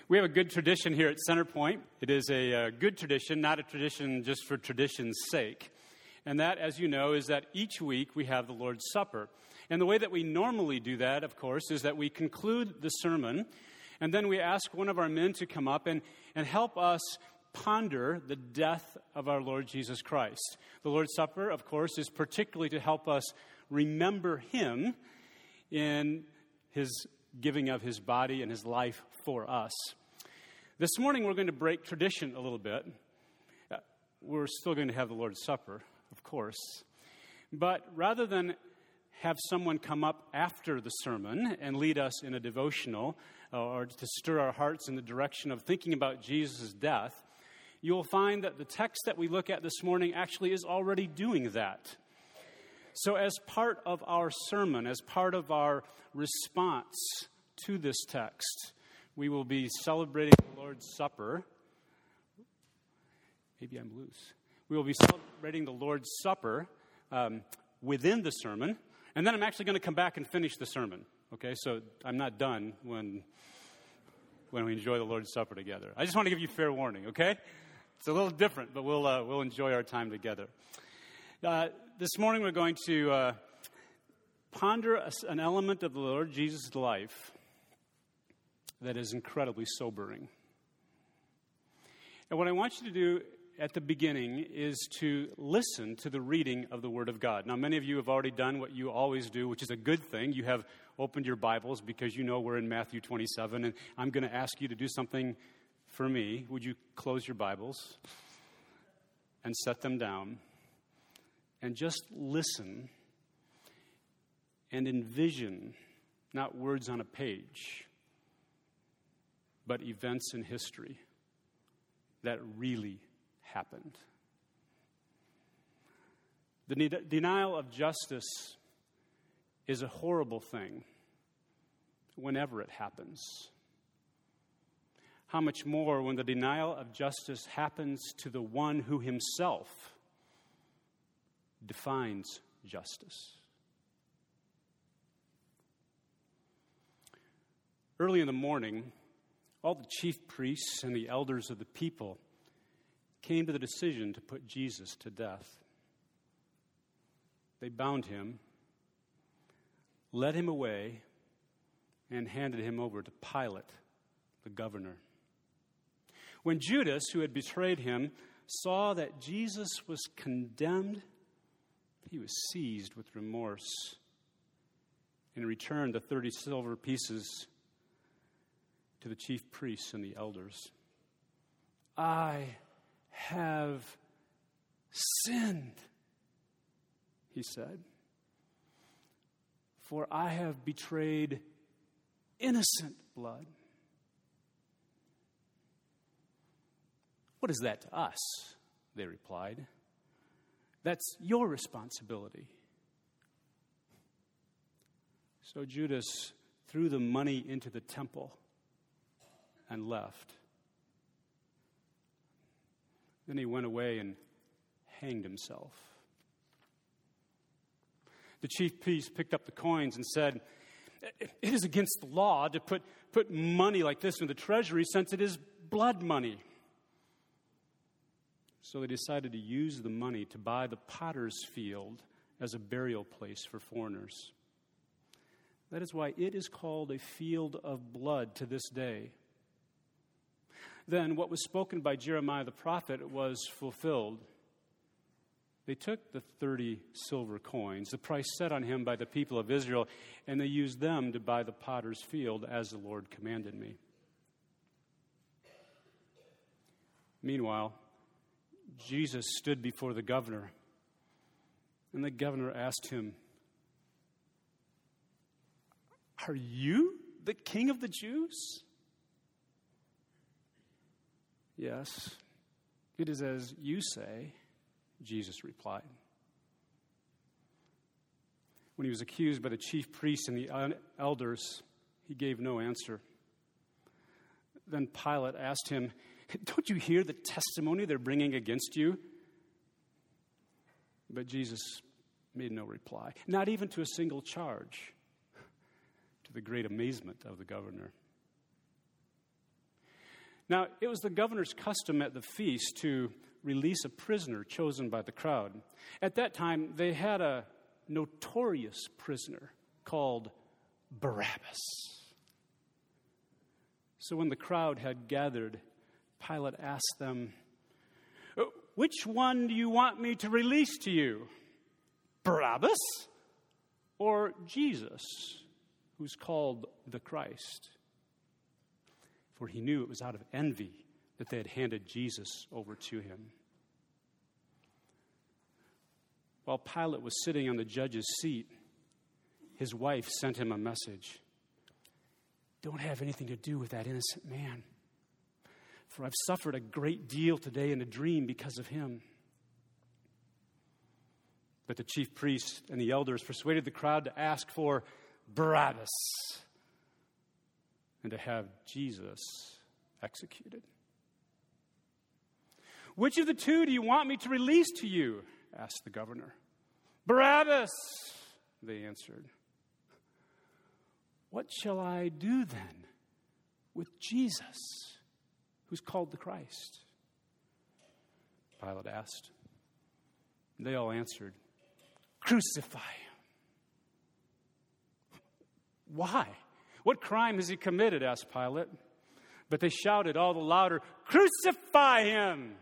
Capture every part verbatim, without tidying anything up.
We have a good tradition here at Centerpoint. It is a, a good tradition, not a tradition just for tradition's sake. And that, as you know, is that each week we have the Lord's Supper. And the way that we normally do that, of course, is that we conclude the sermon, and then we ask one of our men to come up and, and help us ponder the death of our Lord Jesus Christ. The Lord's Supper, of course, is particularly to help us remember Him in His giving of His body and His life for us. This morning we're going to break tradition a little bit. Uh, we're still going to have the Lord's Supper, of course. But rather than have someone come up after the sermon and lead us in a devotional uh, or to stir our hearts in the direction of thinking about Jesus' death, you'll find that the text that we look at this morning actually is already doing that. So as part of our sermon, as part of our response to this text, we will be celebrating the Lord's Supper. Maybe I'm loose. We will be celebrating the Lord's Supper um, within the sermon, and then I'm actually going to come back and finish the sermon. Okay, so I'm not done when when we enjoy the Lord's Supper together. I just want to give you fair warning. Okay, it's a little different, but we'll uh, we'll enjoy our time together. Uh, this morning we're going to uh, ponder a, an element of the Lord Jesus' life that is incredibly sobering. And what I want you to do at the beginning is to listen to the reading of the Word of God. Now, many of you have already done what you always do, which is a good thing. You have opened your Bibles because you know we're in Matthew twenty-seven, and I'm going to ask you to do something for me. Would you close your Bibles and set them down and just listen and envision, not words on a page, but events in history that really happened. The de- denial of justice is a horrible thing whenever it happens. How much more when the denial of justice happens to the one who himself defines justice. Early in the morning, all the chief priests and the elders of the people came to the decision to put Jesus to death. They bound him, led him away, and handed him over to Pilate, the governor. When Judas, who had betrayed him, saw that Jesus was condemned, he was seized with remorse and returned the thirty silver pieces to the chief priests and the elders. I have sinned, he said, for I have betrayed innocent blood. What is that to us? They replied. That's your responsibility. So Judas threw the money into the temple and left. Then he went away and hanged himself. The chief priest picked up the coins and said, "It is against the law to put, put money like this in the treasury since it is blood money." So they decided to use the money to buy the potter's field as a burial place for foreigners. That is why it is called a field of blood to this day. Then what was spoken by Jeremiah the prophet was fulfilled. They took the thirty silver coins, the price set on him by the people of Israel, and they used them to buy the potter's field as the Lord commanded me. Meanwhile, Jesus stood before the governor, and the governor asked him, "Are you the king of the Jews?" "Yes, it is as you say," Jesus replied. When he was accused by the chief priests and the elders, he gave no answer. Then Pilate asked him, "Don't you hear the testimony they're bringing against you?" But Jesus made no reply, not even to a single charge, to the great amazement of the governor. Now, it was the governor's custom at the feast to release a prisoner chosen by the crowd. At that time, they had a notorious prisoner called Barabbas. So when the crowd had gathered, Pilate asked them, "Which one do you want me to release to you? Barabbas or Jesus, who's called the Christ?" For he knew it was out of envy that they had handed Jesus over to him. While Pilate was sitting on the judge's seat, his wife sent him a message. "Don't have anything to do with that innocent man, for I've suffered a great deal today in a dream because of him." But the chief priests and the elders persuaded the crowd to ask for Barabbas and to have Jesus executed. "Which of the two do you want me to release to you?" asked the governor. "Barabbas," they answered. "What shall I do then with Jesus, who's called the Christ?" Pilate asked. They all answered, "Crucify him." "Why? What crime has he committed?" asked Pilate. But they shouted all the louder, "Crucify him!"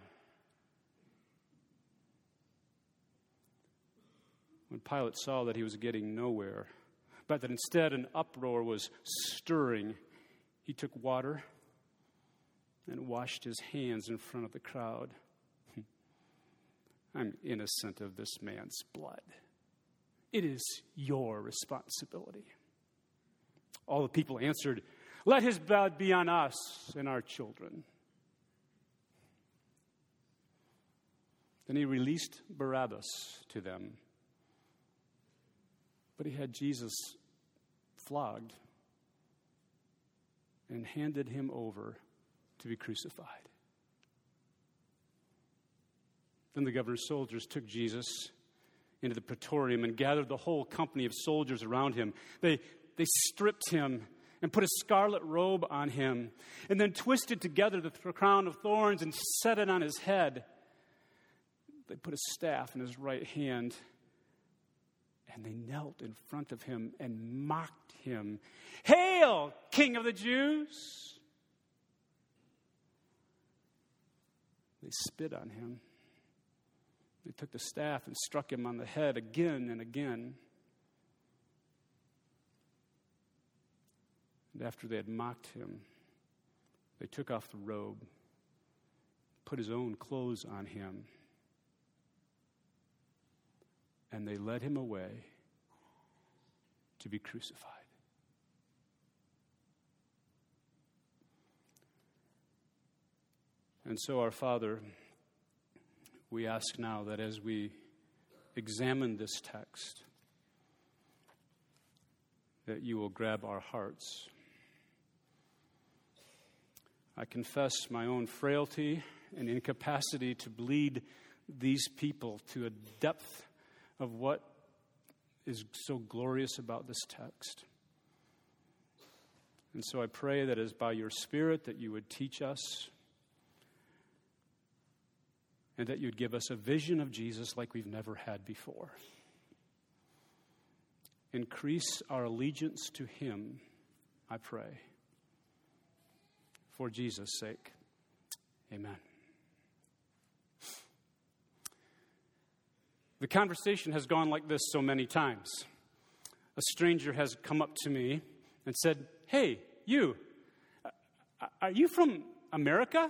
When Pilate saw that he was getting nowhere, but that instead an uproar was stirring, he took water and washed his hands in front of the crowd. "I'm innocent of this man's blood. It is your responsibility." All the people answered, "Let his blood be on us and our children." Then he released Barabbas to them, but he had Jesus flogged and handed him over to be crucified. Then the governor's soldiers took Jesus into the praetorium and gathered the whole company of soldiers around him. They, they stripped him and put a scarlet robe on him, and then twisted together the th- crown of thorns and set it on his head. They put a staff in his right hand, and they knelt in front of him and mocked him. "Hail, King of the Jews!" They spit on him. They took the staff and struck him on the head again and again. And after they had mocked him, they took off the robe, put his own clothes on him, and they led him away to be crucified. And so, our Father, we ask now that as we examine this text, that you will grab our hearts. I confess my own frailty and incapacity to lead these people to a depth of what is so glorious about this text. And so I pray that as by your Spirit that you would teach us and that you'd give us a vision of Jesus like we've never had before. Increase our allegiance to him, I pray. For Jesus' sake, amen. The conversation has gone like this so many times. A stranger has come up to me and said, "Hey, you, are you from America?"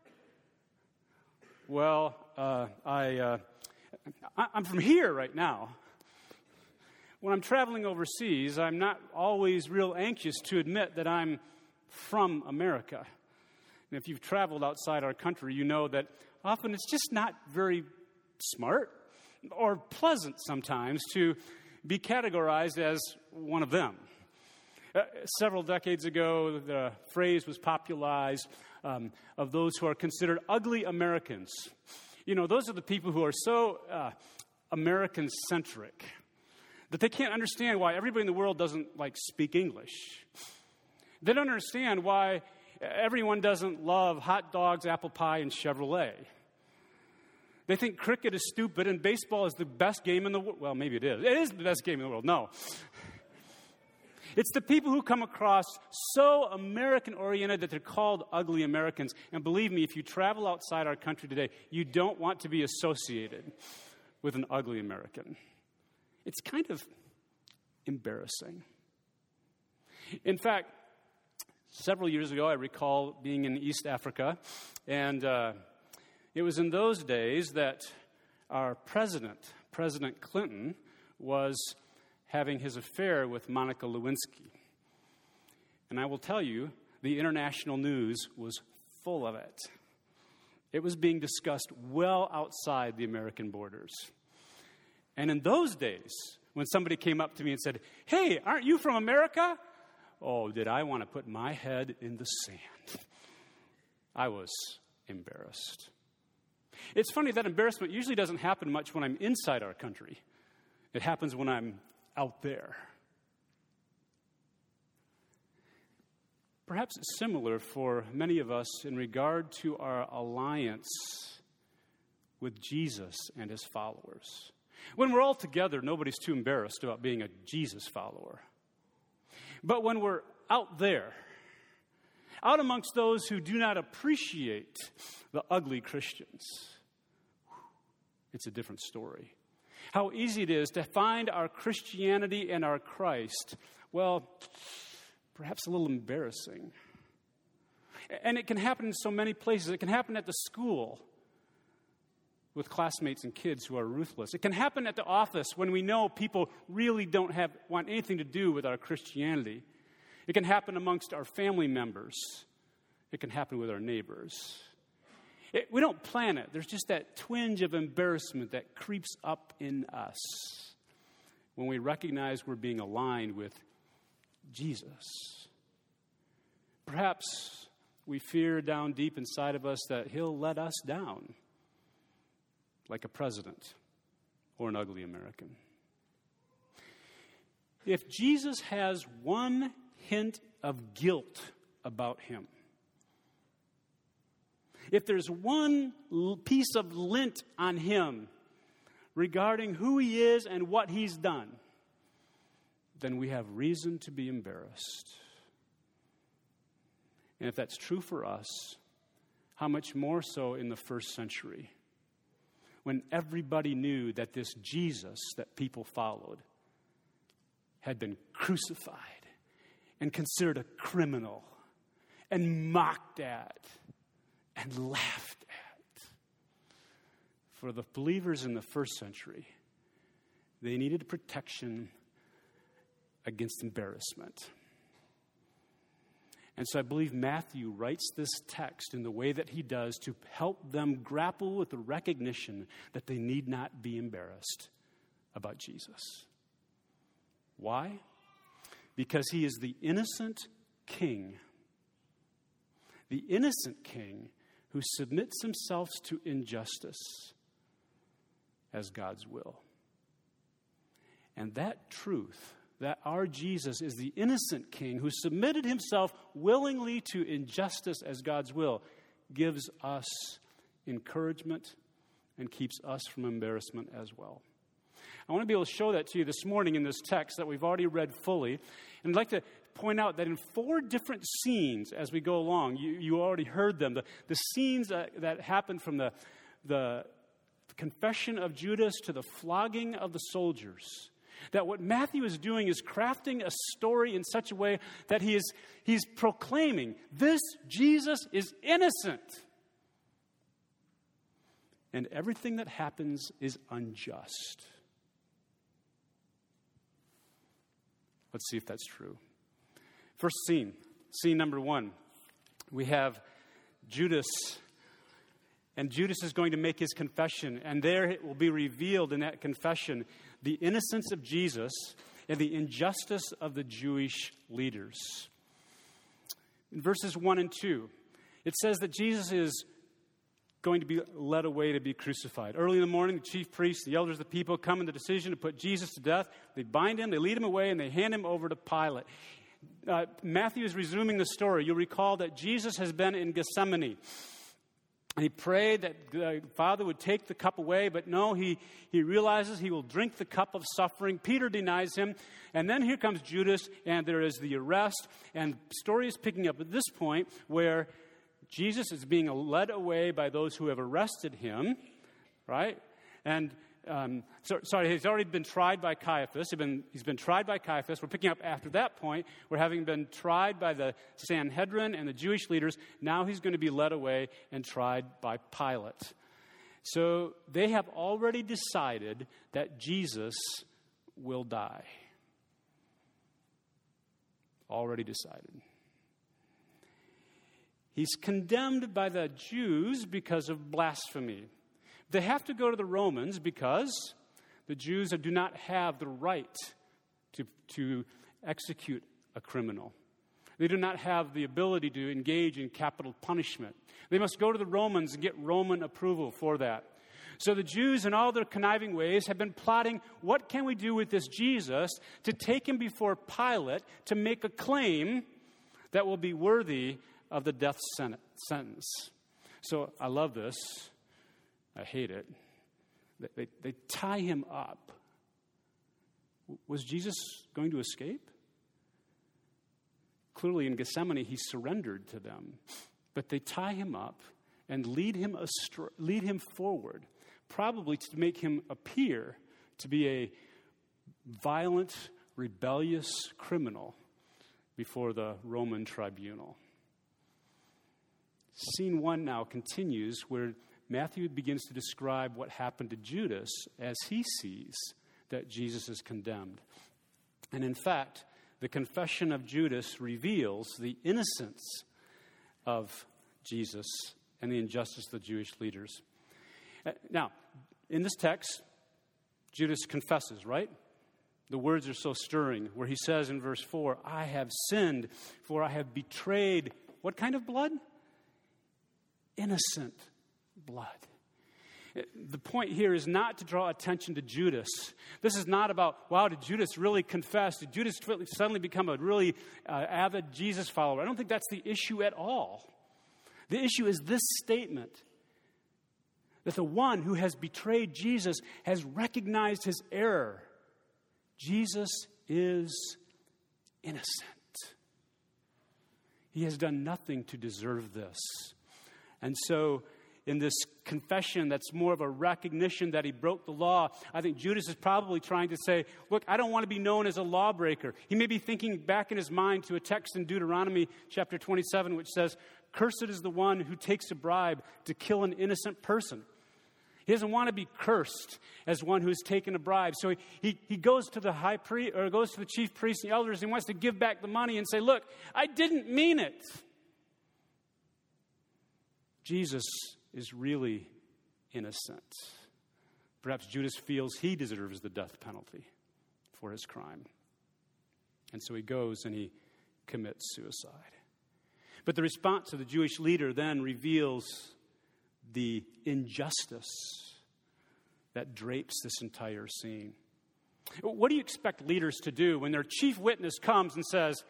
Well, uh, I, uh, I'm from here right now. When I'm traveling overseas, I'm not always real anxious to admit that I'm from America. And if you've traveled outside our country, you know that often it's just not very smart or pleasant sometimes to be categorized as one of them. Uh, several decades ago, the phrase was popularized um, of those who are considered ugly Americans. You know, those are the people who are so uh, American-centric that they can't understand why everybody in the world doesn't, like, speak English. They don't understand why everyone doesn't love hot dogs, apple pie, and Chevrolet. They think cricket is stupid and baseball is the best game in the world. Well, maybe it is. It is the best game in the world. No. It's the people who come across so American-oriented that they're called ugly Americans. And believe me, if you travel outside our country today, you don't want to be associated with an ugly American. It's kind of embarrassing. In fact, several years ago, I recall being in East Africa, and uh, it was in those days that our president, President Clinton, was having his affair with Monica Lewinsky. And I will tell you, the international news was full of it. It was being discussed well outside the American borders. And in those days, when somebody came up to me and said, "Hey, aren't you from America?" Oh, did I want to put my head in the sand. I was embarrassed. It's funny, that embarrassment usually doesn't happen much when I'm inside our country. It happens when I'm out there. Perhaps it's similar for many of us in regard to our alliance with Jesus and his followers. When we're all together, nobody's too embarrassed about being a Jesus follower. But when we're out there, out amongst those who do not appreciate the ugly Christians, it's a different story. How easy it is to find our Christianity and our Christ, well, perhaps a little embarrassing. And it can happen in so many places. It can happen at the school with classmates and kids who are ruthless. It can happen at the office when we know people really don't have want anything to do with our Christianity. It can happen amongst our family members. It can happen with our neighbors. It, we don't plan it. There's just that twinge of embarrassment that creeps up in us when we recognize we're being aligned with Jesus. Perhaps we fear down deep inside of us that he'll let us down, like a president or an ugly American. If Jesus has one hint of guilt about him, if there's one piece of lint on him regarding who he is and what he's done, then we have reason to be embarrassed. And if that's true for us, how much more so in the first century, when everybody knew that this Jesus that people followed had been crucified and considered a criminal and mocked at and laughed at. For the believers in the first century, they needed protection against embarrassment. And so I believe Matthew writes this text in the way that he does to help them grapple with the recognition that they need not be embarrassed about Jesus. Why? Because he is the innocent king. The innocent king who submits himself to injustice as God's will. And that truth, that our Jesus is the innocent king who submitted himself willingly to injustice as God's will, gives us encouragement and keeps us from embarrassment as well. I want to be able to show that to you this morning in this text that we've already read fully. And I'd like to point out that in four different scenes as we go along, you, you already heard them, the, the scenes that, that happened from the, the confession of Judas to the flogging of the soldiers, that what Matthew is doing is crafting a story in such a way that he is he's proclaiming, this Jesus is innocent. And everything that happens is unjust. Let's see if that's true. First scene, scene number one. We have Judas, and Judas is going to make his confession, and there it will be revealed in that confession the innocence of Jesus and the injustice of the Jewish leaders. In verses one and two, it says that Jesus is going to be led away to be crucified. Early in the morning, the chief priests, the elders of the people come in the decision to put Jesus to death. They bind him, they lead him away, and they hand him over to Pilate. Uh, Matthew is resuming the story. You'll recall that Jesus has been in Gethsemane. And he prayed that the Father would take the cup away, but no, he, he realizes he will drink the cup of suffering. Peter denies him. And then here comes Judas, and there is the arrest. And the story is picking up at this point where Jesus is being led away by those who have arrested him, right? And Um, so, sorry, he's already been tried by Caiaphas. He's been, he's been tried by Caiaphas. We're picking up after that point. We're having been tried by the Sanhedrin and the Jewish leaders. Now he's going to be led away and tried by Pilate. So they have already decided that Jesus will die. Already decided. He's condemned by the Jews because of blasphemy. They have to go to the Romans because the Jews do not have the right to, to execute a criminal. They do not have the ability to engage in capital punishment. They must go to the Romans and get Roman approval for that. So the Jews, in all their conniving ways, have been plotting, what can we do with this Jesus to take him before Pilate to make a claim that will be worthy of the death sentence. So I love this. I hate it. They, they, they tie him up. Was Jesus going to escape? Clearly in Gethsemane, he surrendered to them. But they tie him up and lead him astray, lead him forward, probably to make him appear to be a violent, rebellious criminal before the Roman tribunal. Scene one now continues where Matthew begins to describe what happened to Judas as he sees that Jesus is condemned. And in fact, the confession of Judas reveals the innocence of Jesus and the injustice of the Jewish leaders. Now, in this text, Judas confesses, right? The words are so stirring, where he says in verse four, I have sinned, for I have betrayed what kind of blood? Innocent blood. The point here is not to draw attention to Judas. This is not about, wow, did Judas really confess? Did Judas suddenly become a really uh, avid Jesus follower? I don't think that's the issue at all. The issue is this statement, that the one who has betrayed Jesus has recognized his error. Jesus is innocent. He has done nothing to deserve this. And so, in this confession that's more of a recognition that he broke the law, I think Judas is probably trying to say, look, I don't want to be known as a lawbreaker. He may be thinking back in his mind to a text in Deuteronomy chapter twenty-seven, which says, cursed is the one who takes a bribe to kill an innocent person. He doesn't want to be cursed as one who has taken a bribe. So he, he, he goes to the high priest, or goes to the chief priests and the elders, and wants to give back the money and say, look, I didn't mean it. Jesus is really innocent. Perhaps Judas feels he deserves the death penalty for his crime. And so he goes and he commits suicide. But the response of the Jewish leader then reveals the injustice that drapes this entire scene. What do you expect leaders to do when their chief witness comes and says,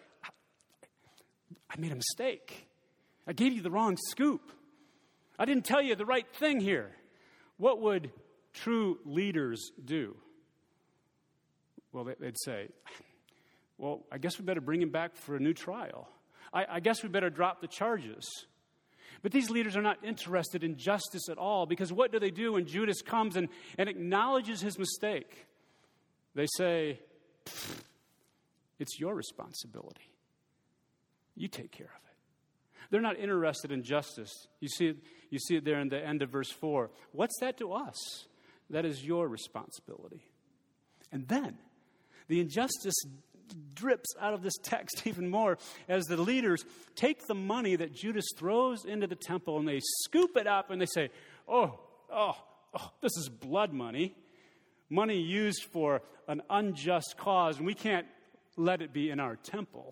I made a mistake. I gave you the wrong scoop. I didn't tell you the right thing here. What would true leaders do? Well, they'd say, well, I guess we better bring him back for a new trial. I, I guess we better drop the charges. But these leaders are not interested in justice at all, because what do they do when Judas comes and, and acknowledges his mistake? They say, it's your responsibility. You take care of it. They're not interested in justice. You see it, you see it there in the end of verse four. What's that to us? That is your responsibility. And then the injustice drips out of this text even more as the leaders take the money that Judas throws into the temple and they scoop it up and they say, oh, oh, oh, this is blood money. Money used for an unjust cause, and we can't let it be in our temple.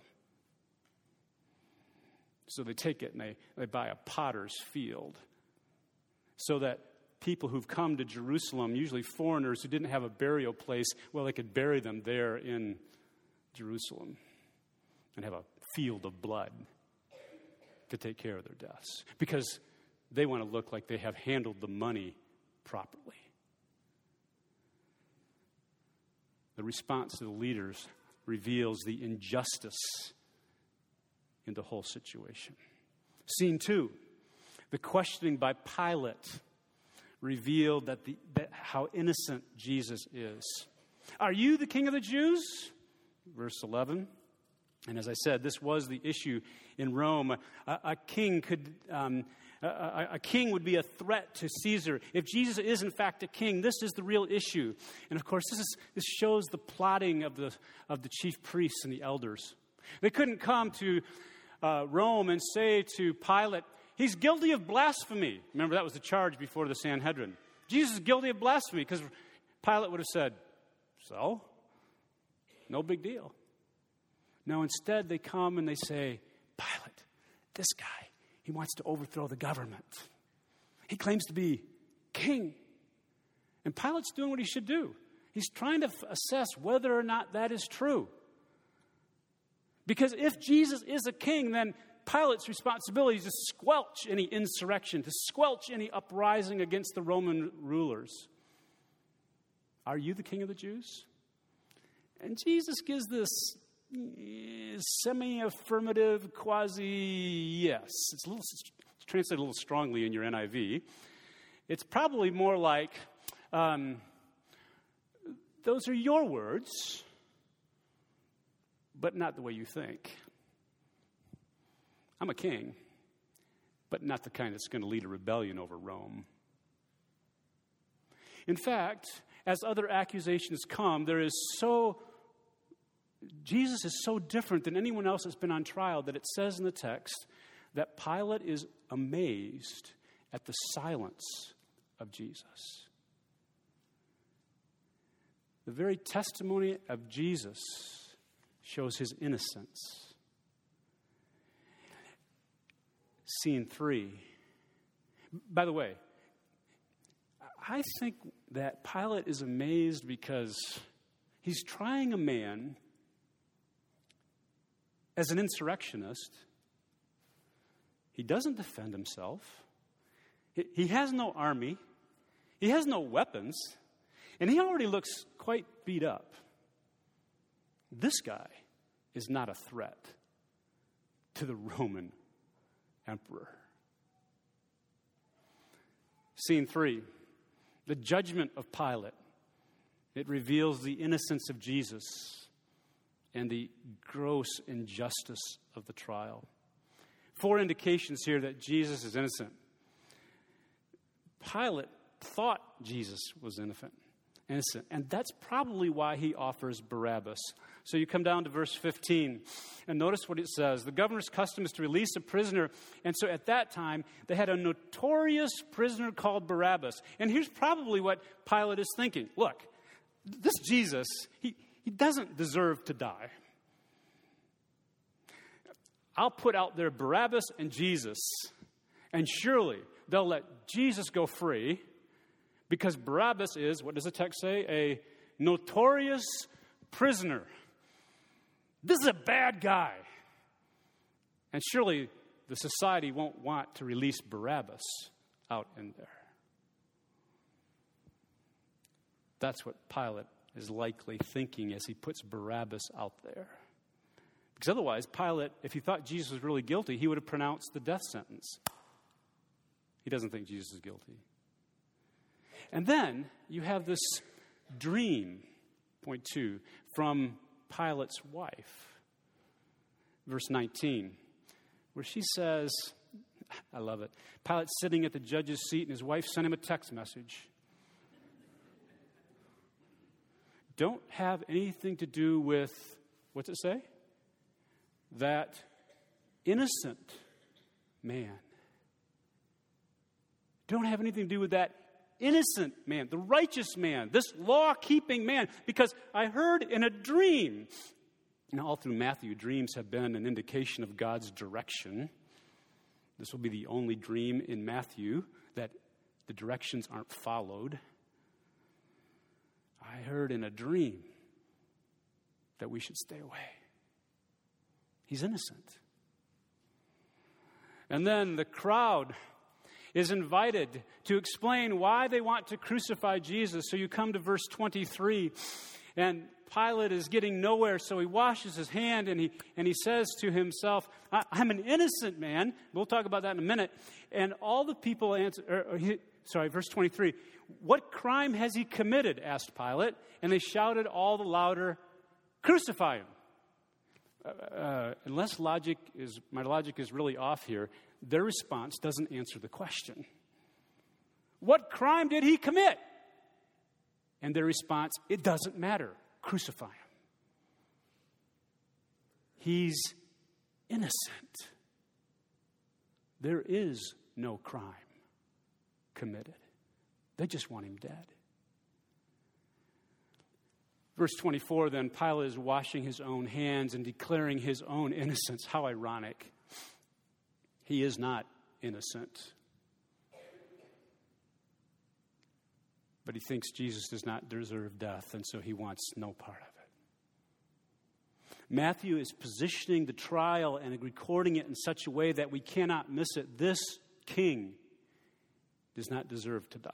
So they take it and they, they buy a potter's field so that people who've come to Jerusalem, usually foreigners who didn't have a burial place, well, they could bury them there in Jerusalem. and have a field of blood to take care of their deaths because they want to look like they have handled the money properly. The response to the leaders reveals the injustice in the whole situation. Scene two, the questioning by Pilate revealed that, the, that how innocent Jesus is. Are you the king of the Jews? Verse eleven. And as I said, this was the issue in Rome. A, a king could, um, a, a king would be a threat to Caesar. If Jesus is in fact a king, this is the real issue. And of course, this is this shows the plotting of the of the chief priests and the elders. They couldn't come to uh, Rome and say to Pilate, "He's guilty of blasphemy." Remember, that was the charge before the Sanhedrin. Jesus is guilty of blasphemy, because Pilate would have said, "So, no big deal." No, instead they come and they say, "Pilate, this guy, he wants to overthrow the government. He claims to be king." And Pilate's doing what he should do. He's trying to f- assess whether or not that is true. Because if Jesus is a king, then Pilate's responsibility is to squelch any insurrection, to squelch any uprising against the Roman rulers. Are you the king of the Jews? And Jesus gives this semi-affirmative, quasi-yes. It's, a little, it's translated a little strongly in your N I V. It's probably more like, um, those are your words, but not the way you think. I'm a king, but not the kind that's going to lead a rebellion over Rome. In fact, as other accusations come, there is so Jesus is so different than anyone else that's been on trial that it says in the text that Pilate is amazed at the silence of Jesus. The very testimony of Jesus shows his innocence. Scene three. By the way, I think that Pilate is amazed because he's trying a man as an insurrectionist. He doesn't defend himself. He has no army. He has no weapons. And he already looks quite beat up. This guy is not a threat to the Roman emperor. Scene three, the judgment of Pilate. It reveals the innocence of Jesus and the gross injustice of the trial. Four indications here that Jesus is innocent. Pilate thought Jesus was innocent, innocent, and that's probably why he offers Barabbas. So you come down to verse fifteen, and notice what it says. The governor's custom is to release a prisoner, and so at that time, they had a notorious prisoner called Barabbas. And here's probably what Pilate is thinking. Look, this Jesus, he, he doesn't deserve to die. I'll put out there Barabbas and Jesus, and surely they'll let Jesus go free, because Barabbas is, what does the text say? A notorious prisoner. This is a bad guy. And surely the society won't want to release Barabbas out in there. That's what Pilate is likely thinking as he puts Barabbas out there. Because otherwise, Pilate, if he thought Jesus was really guilty, he would have pronounced the death sentence. He doesn't think Jesus is guilty. And then you have this dream, point two, from Pilate's wife. Verse nineteen, where she says, I love it, Pilate's sitting at the judge's seat and his wife sent him a text message. Don't have anything to do with, what's it say? That innocent man. Don't have anything to do with that innocent man, the righteous man, this law-keeping man, because I heard in a dream. Now, all through Matthew, dreams have been an indication of God's direction. This will be the only dream in Matthew that the directions aren't followed. I heard in a dream that we should stay away. He's innocent. And then the crowd is invited to explain why they want to crucify Jesus. So you come to verse twenty-three, and Pilate is getting nowhere, so he washes his hand and he and he says to himself, I, I'm an innocent man. We'll talk about that in a minute. And all the people answer, or, or he, sorry, verse twenty-three, what crime has he committed? Asked Pilate. And they shouted all the louder, crucify him. Uh, uh, unless logic is, my logic is really off here, their response doesn't answer the question. What crime did he commit? And their response, it doesn't matter. Crucify him. He's innocent. There is no crime committed. They just want him dead. Verse twenty-four, then Pilate is washing his own hands and declaring his own innocence. How ironic. He is not innocent. But he thinks Jesus does not deserve death, and so he wants no part of it. Matthew is positioning the trial and recording it in such a way that we cannot miss it. This king does not deserve to die.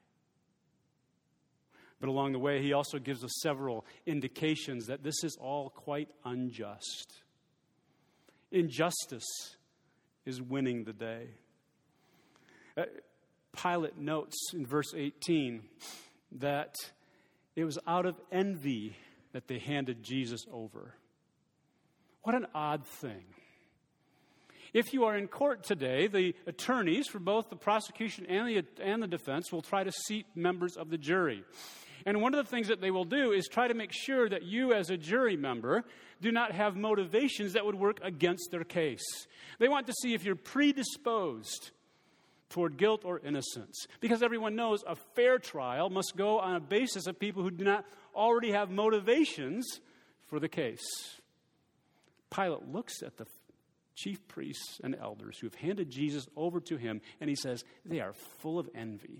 But along the way, he also gives us several indications that this is all quite unjust. Injustice is winning the day. Uh, Pilate notes in verse eighteen that it was out of envy that they handed Jesus over. What an odd thing. If you are in court today, the attorneys for both the prosecution and the, and the defense will try to seat members of the jury. And one of the things that they will do is try to make sure that you as a jury member do not have motivations that would work against their case. They want to see if you're predisposed toward guilt or innocence. Because everyone knows a fair trial must go on a basis of people who do not already have motivations for the case. Pilate looks at the chief priests and elders who have handed Jesus over to him, and he says, they are full of envy.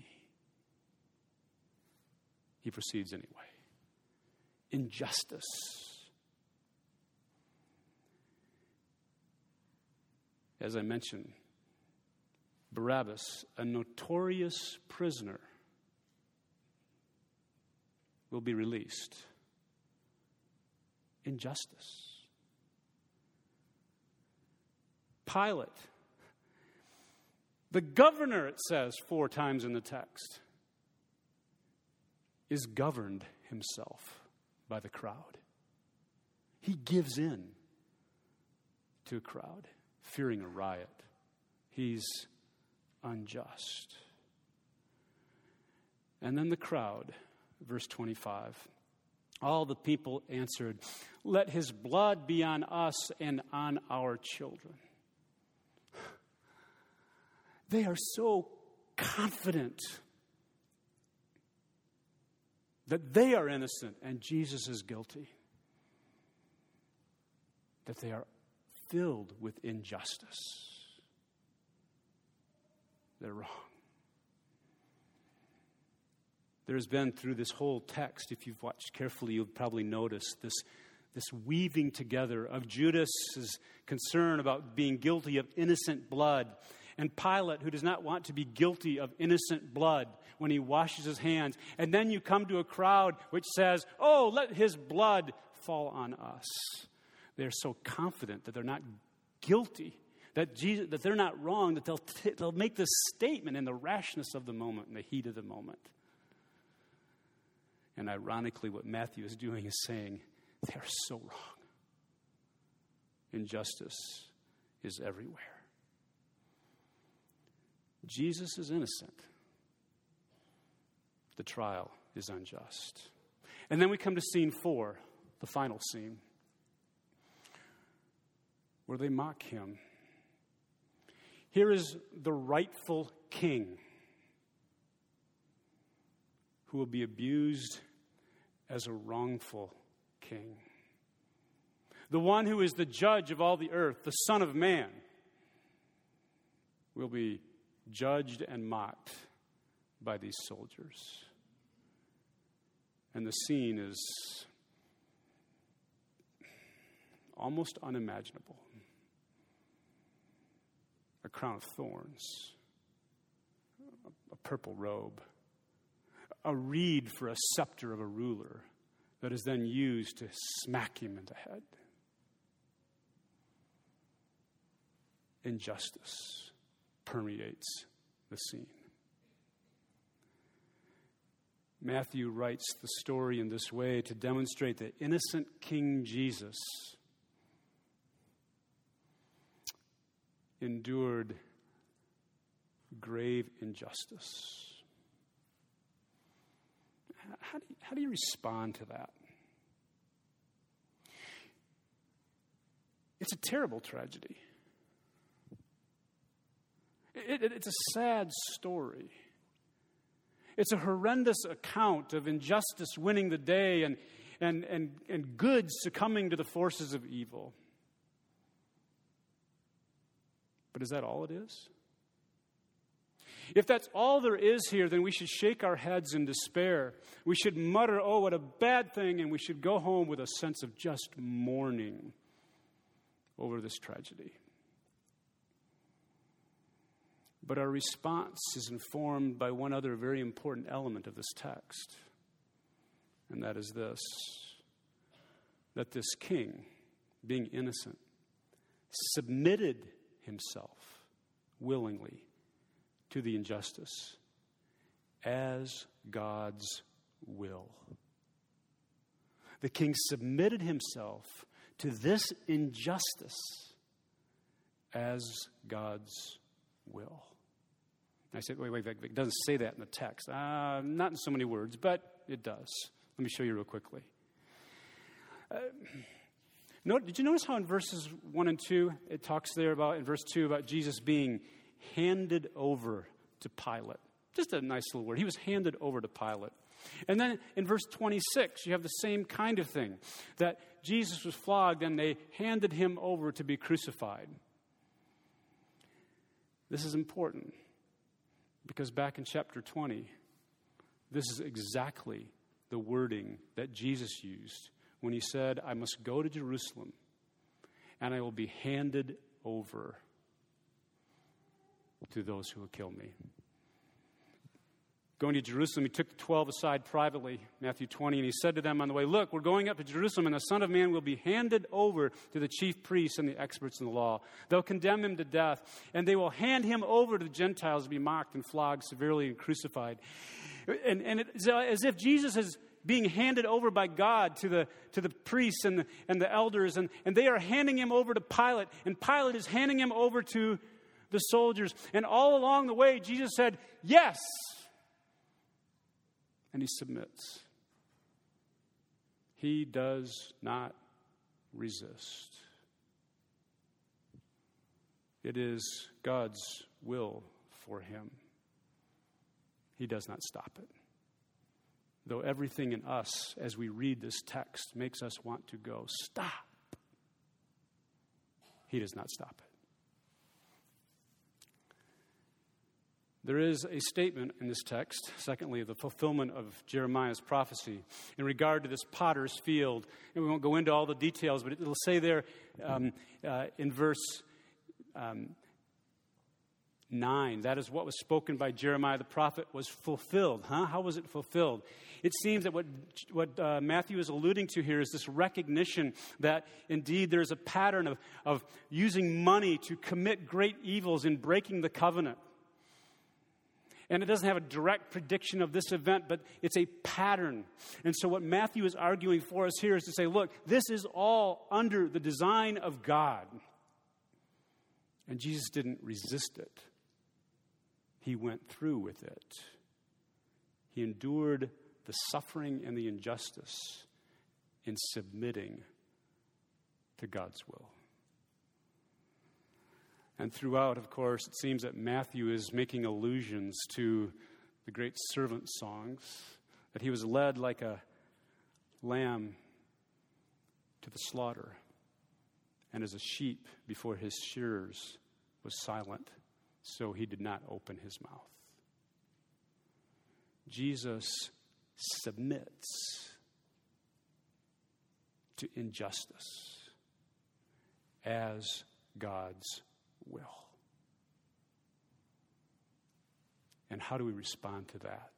He proceeds anyway. Injustice. As I mentioned, Barabbas, a notorious prisoner, will be released. Injustice. Pilate, the governor, it says four times in the text, is governed himself by the crowd. He gives in to a crowd, fearing a riot. He's unjust. And then the crowd, verse twenty-five, all the people answered, let his blood be on us and on our children. They are so confident that they are innocent and Jesus is guilty, that they are filled with injustice. They're wrong. There's been, through this whole text, if you've watched carefully, you'll probably notice this, this weaving together of Judas's concern about being guilty of innocent blood, and Pilate, who does not want to be guilty of innocent blood when he washes his hands. And then you come to a crowd which says, oh, let his blood fall on us. They're so confident that they're not guilty, that Jesus, that they're not wrong, that they'll, t- they'll make this statement in the rashness of the moment, in the heat of the moment. And ironically, what Matthew is doing is saying, they're so wrong. Injustice is everywhere. Jesus is innocent. The trial is unjust. And then we come to scene four, the final scene, where they mock him. Here is the rightful king who will be abused as a wrongful king. The one who is the judge of all the earth, the Son of Man, will be judged and mocked by these soldiers. And the scene is almost unimaginable. a crown of thorns, a purple robe, a reed for a scepter of a ruler that is then used to smack him in the head. Injustice permeates the scene. Matthew writes the story in this way to demonstrate that innocent King Jesus endured grave injustice. How do you, how do you respond to that? It's a terrible tragedy. It, it, it's a sad story. It's a horrendous account of injustice winning the day and, and, and, and good succumbing to the forces of evil. But is that all it is? If that's all there is here, then we should shake our heads in despair. We should mutter, oh, what a bad thing, and we should go home with a sense of just mourning over this tragedy. But our response is informed by one other very important element of this text, and that is this, that this king, being innocent, submitted himself willingly to the injustice as God's will. The king submitted himself to this injustice as God's will. I said, wait, wait, wait, it doesn't say that in the text. Uh, not in so many words, but it does. Let me show you real quickly. Uh, note, did you notice how in verses one and two, it talks there about, in verse two, about Jesus being handed over to Pilate? Just a nice little word. He was handed over to Pilate. And then in verse twenty-six, you have the same kind of thing, that Jesus was flogged and they handed him over to be crucified. This is important because back in chapter twenty, this is exactly the wording that Jesus used when he said, I must go to Jerusalem and I will be handed over to those who will kill me. Going to Jerusalem, he took the twelve aside privately, Matthew twenty, and he said to them on the way, look, we're going up to Jerusalem, and the Son of Man will be handed over to the chief priests and the experts in the law. They'll condemn him to death, and they will hand him over to the Gentiles to be mocked and flogged severely and crucified. And, and it's as if Jesus is being handed over by God to the to the priests and the, and the elders, and, and they are handing him over to Pilate, and Pilate is handing him over to the soldiers. And all along the way, Jesus said, yes. And he submits. He does not resist. It is God's will for him. He does not stop it. Though everything in us, as we read this text, makes us want to go, stop. He does not stop it. There is a statement in this text, secondly, the fulfillment of Jeremiah's prophecy in regard to this potter's field. And we won't go into all the details, but it'll say there um, uh, in verse um, nine, that is what was spoken by Jeremiah the prophet was fulfilled. Huh? How was it fulfilled? It seems that what, what uh, Matthew is alluding to here is this recognition that indeed there's a pattern of, of using money to commit great evils in breaking the covenant. And it doesn't have a direct prediction of this event, but it's a pattern. And so what Matthew is arguing for us here is to say, look, this is all under the design of God. And Jesus didn't resist it. He went through with it. He endured the suffering and the injustice in submitting to God's will. And throughout, of course, it seems that Matthew is making allusions to the great servant songs, that he was led like a lamb to the slaughter, and as a sheep before his shearers was silent, so he did not open his mouth. Jesus submits to injustice as God's will. And how do we respond to that?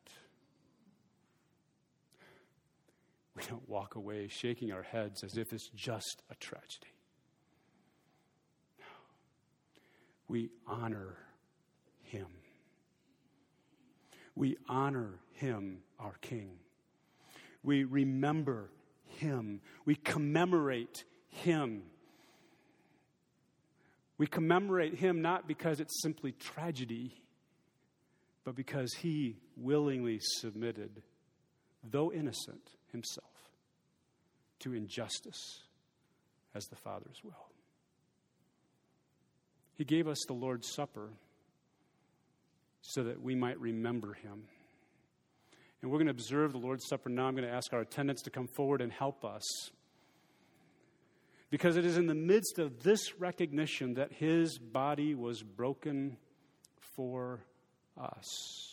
We don't walk away shaking our heads as if it's just a tragedy. No. We honor him. We honor him, our King. We remember him. We commemorate him. We commemorate him not because it's simply tragedy, but because he willingly submitted, though innocent himself, to injustice as the Father's will. He gave us the Lord's Supper so that we might remember him. And we're going to observe the Lord's Supper now. I'm going to ask our attendants to come forward and help us. Because it is in the midst of this recognition that his body was broken for us,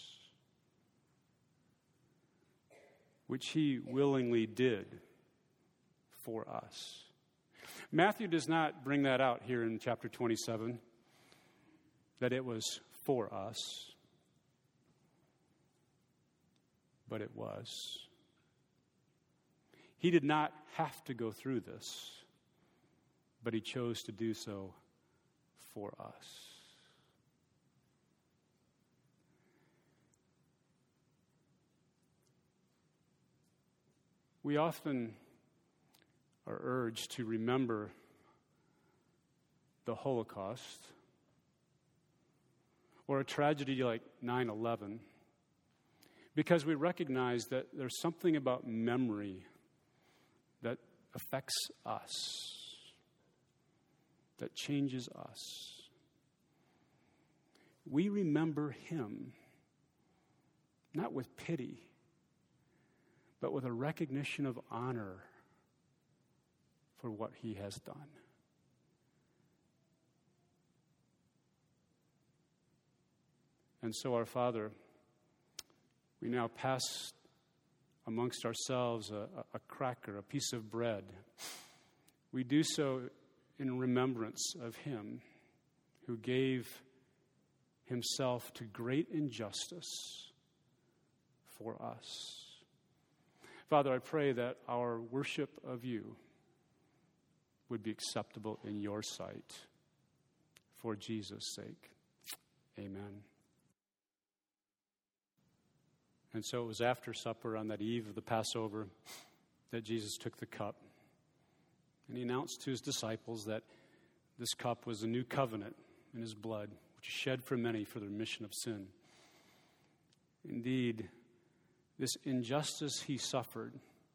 which he willingly did for us. Matthew does not bring that out here in chapter twenty-seven, that it was for us, but it was. He did not have to go through this, but he chose to do so for us. We often are urged to remember the Holocaust or a tragedy like nine eleven because we recognize that there's something about memory that affects us, that changes us. We remember him not with pity, but with a recognition of honor for what he has done. And so, our Father, we now pass amongst ourselves a, a cracker, a piece of bread. We do so in remembrance of him who gave himself to great injustice for us. Father, I pray that our worship of you would be acceptable in your sight for Jesus' sake. Amen. And so it was after supper on that eve of the Passover that Jesus took the cup. And he announced to his disciples that this cup was a new covenant in his blood, which is shed for many for the remission of sin. Indeed, this injustice he suffered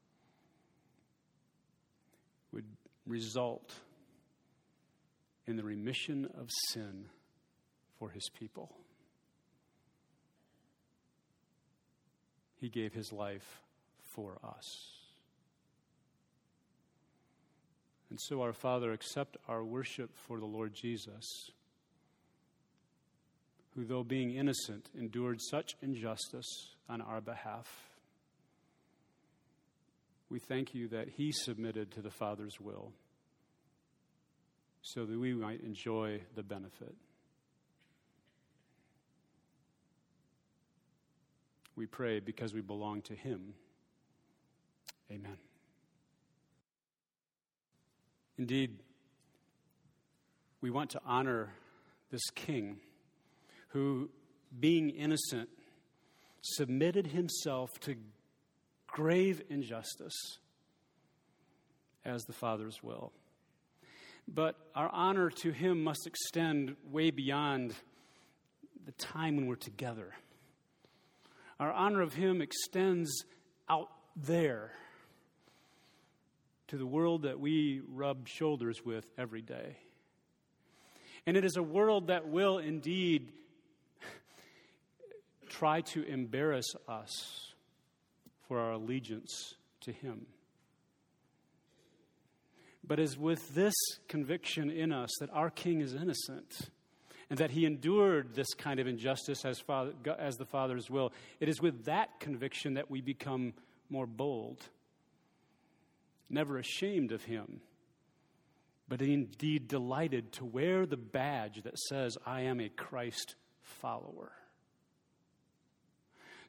would result in the remission of sin for his people. He gave his life for us. And so, our Father, accept our worship for the Lord Jesus, who, though being innocent, endured such injustice on our behalf. We thank you that he submitted to the Father's will so that we might enjoy the benefit. We pray because we belong to him. Amen. Indeed, we want to honor this king who, being innocent, submitted himself to grave injustice as the Father's will. But our honor to him must extend way beyond the time when we're together. Our honor of him extends out there to the world that we rub shoulders with every day. And it is a world that will indeed try to embarrass us for our allegiance to him. But as with this conviction in us that our King is innocent and that he endured this kind of injustice as, father, as the Father's will, it is with that conviction that we become more bold, never ashamed of him, but indeed delighted to wear the badge that says, I am a Christ follower.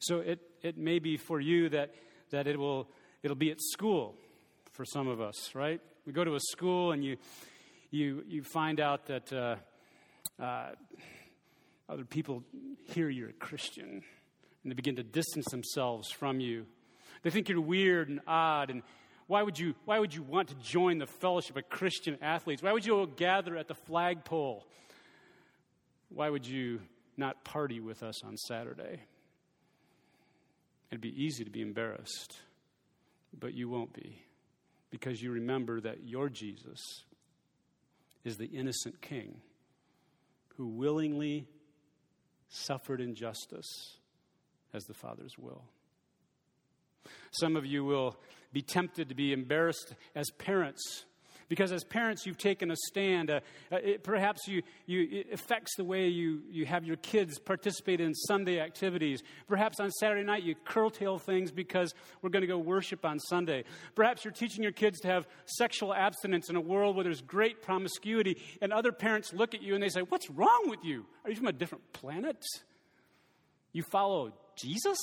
So it, it may be for you that, that it will, it'll be at school for some of us, right? We go to a school and you, you, you find out that uh, uh, other people hear you're a Christian and they begin to distance themselves from you. They think you're weird and odd, and why would you, why would you want to join the fellowship of Christian athletes? Why would you gather at the flagpole? Why would you not party with us on Saturday? It'd be easy to be embarrassed, but you won't be, because you remember that your Jesus is the innocent king who willingly suffered injustice as the Father's will. Some of you will be tempted to be embarrassed as parents, because as parents you've taken a stand. Uh, it, perhaps you, you, it affects the way you, you have your kids participate in Sunday activities. Perhaps on Saturday night you curtail things because we're going to go worship on Sunday. Perhaps you're teaching your kids to have sexual abstinence in a world where there's great promiscuity, and other parents look at you and they say, "What's wrong with you? Are you from a different planet? You follow Jesus?"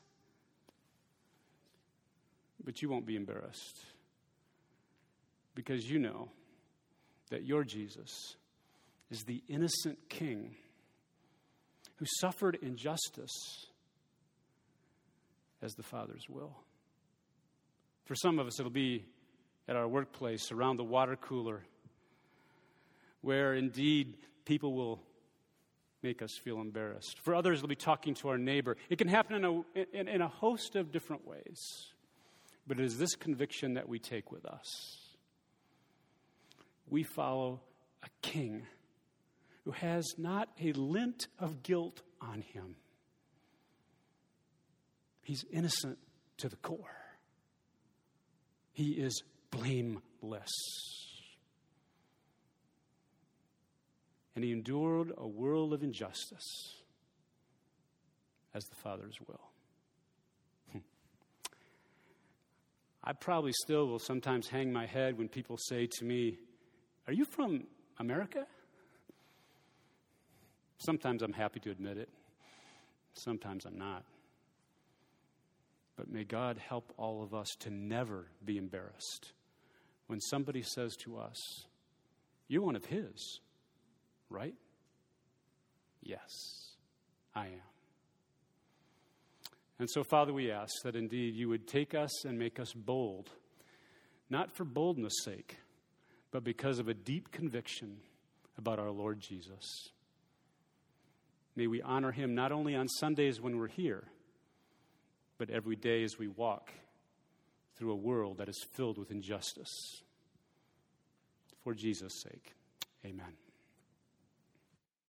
But you won't be embarrassed, because you know that your Jesus is the innocent king who suffered injustice as the Father's will. For some of us, it'll be at our workplace, around the water cooler, where indeed people will make us feel embarrassed. For others, it'll be talking to our neighbor. It can happen in a, in, in a host of different ways. But it is this conviction that we take with us. We follow a king who has not a lint of guilt on him. He's innocent to the core. He is blameless. And he endured a world of injustice as the Father's will. I probably still will sometimes hang my head when people say to me, "Are you from America?" Sometimes I'm happy to admit it. Sometimes I'm not. But may God help all of us to never be embarrassed when somebody says to us, "You're one of His, right?" "Yes, I am." And so, Father, we ask that indeed you would take us and make us bold, not for boldness' sake, but because of a deep conviction about our Lord Jesus. May we honor him not only on Sundays when we're here, but every day as we walk through a world that is filled with injustice. For Jesus' sake, amen.